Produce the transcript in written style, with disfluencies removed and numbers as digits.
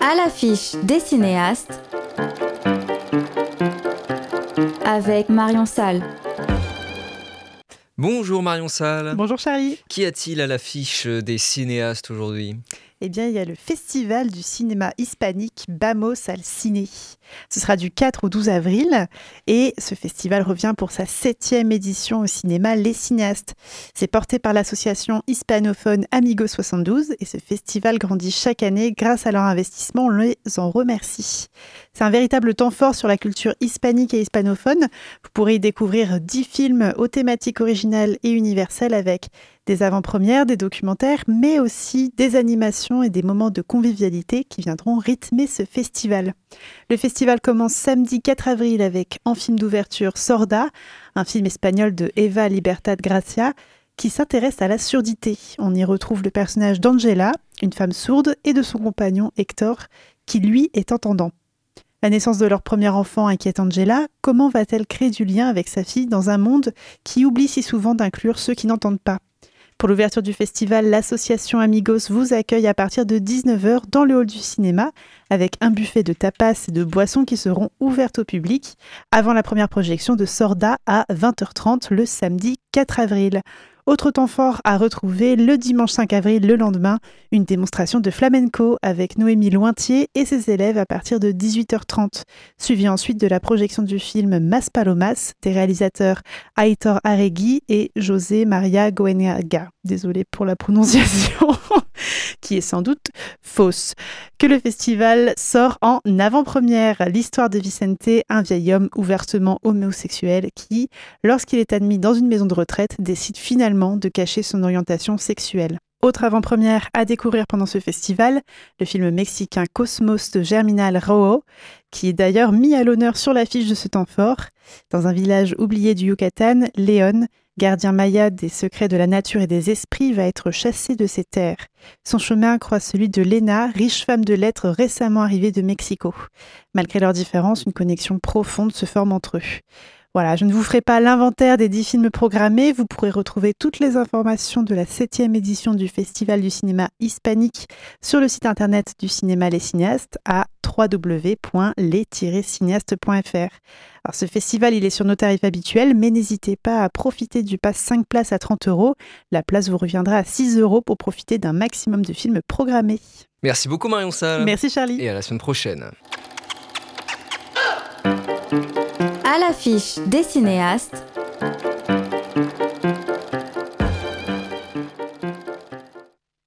À l'affiche des cinéastes avec Marion Salle. Bonjour Marion Salle. Bonjour Charlie. Qu'y a-t-il à l'affiche des cinéastes aujourd'hui ? Eh bien, il y a le Festival du cinéma hispanique Vamos al Cine. Ce sera du 4 au 12 avril et ce festival revient pour sa 7e édition au cinéma Les Cinéastes. C'est porté par l'association hispanophone Amigo 72 et ce festival grandit chaque année grâce à leur investissement. On les en remercie. C'est un véritable temps fort sur la culture hispanique et hispanophone. Vous pourrez y découvrir 10 films aux thématiques originales et universelles avec des avant-premières, des documentaires, mais aussi des animations et des moments de convivialité qui viendront rythmer ce festival. Le festival commence samedi 4 avril avec, en film d'ouverture, Sorda, un film espagnol de Eva Libertad Gracia, qui s'intéresse à la surdité. On y retrouve le personnage d'Angela, une femme sourde, et de son compagnon Hector, qui lui est entendant. La naissance de leur premier enfant inquiète Angela. Comment va-t-elle créer du lien avec sa fille dans un monde qui oublie si souvent d'inclure ceux qui n'entendent pas ? Pour l'ouverture du festival, l'association Amigos vous accueille à partir de 19h dans le hall du cinéma avec un buffet de tapas et de boissons qui seront ouvertes au public avant la première projection de Sorda à 20h30 le samedi 4 avril. Autre temps fort à retrouver le dimanche 5 avril, le lendemain, une démonstration de flamenco avec Noémie Lointier et ses élèves à partir de 18h30, suivi ensuite de la projection du film Mas Palomas des réalisateurs Aitor Arregui et José Maria Goenaga. Désolée pour la prononciation, qui est sans doute fausse. Que le festival sort en avant-première. L'histoire de Vicente, un vieil homme ouvertement homosexuel qui, lorsqu'il est admis dans une maison de retraite, décide finalement de cacher son orientation sexuelle. Autre avant-première à découvrir pendant ce festival, le film mexicain Cosmos de Germinal Rojo, qui est d'ailleurs mis à l'honneur sur l'affiche de ce temps fort. Dans un village oublié du Yucatan, Léon, gardien maya des secrets de la nature et des esprits, va être chassé de ses terres. Son chemin croise celui de Lena, riche femme de lettres récemment arrivée de Mexico. Malgré leurs différences, une connexion profonde se forme entre eux. Voilà, je ne vous ferai pas l'inventaire des 10 films programmés. Vous pourrez retrouver toutes les informations de la 7e édition du Festival du cinéma hispanique sur le site internet du cinéma Les Cinéastes à www.les-cinéastes.fr. Alors, ce festival, il est sur nos tarifs habituels, mais n'hésitez pas à profiter du pass 5 places à 30 €. La place vous reviendra à 6 € pour profiter d'un maximum de films programmés. Merci beaucoup Marion Salle. Merci Charlie. Et à la semaine prochaine. À l'affiche des cinéastes